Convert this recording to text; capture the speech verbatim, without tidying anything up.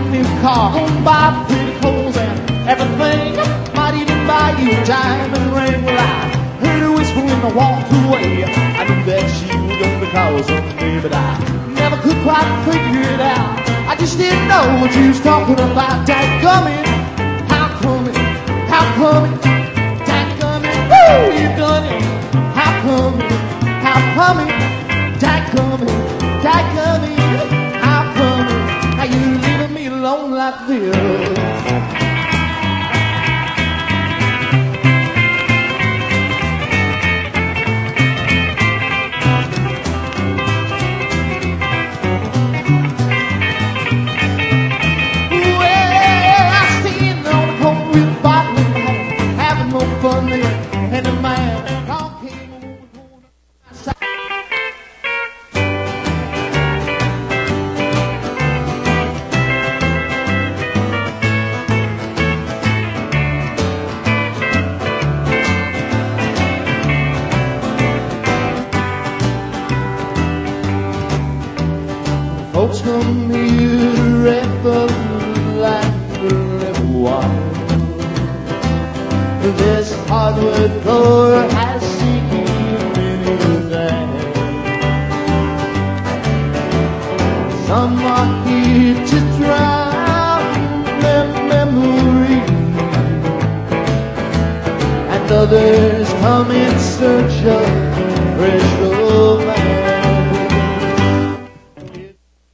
new car, gonna buy pretty clothes and everything. Might even buy you a diamond ring. Well, I heard her whisper when I walked away. I knew that she was gonna cause something, but I never could quite figure it out. I just didn't know what you was talking about. Dad coming, how coming, how coming, Dad coming, woo, you done it. How coming, how coming, Dad coming, Dad coming, how coming, how you leaving me alone like this? Folks come here to wreck the life for everyone. This hardwood floor has seen many things. Some are here to drown their memories, and others come in search of fresh romance.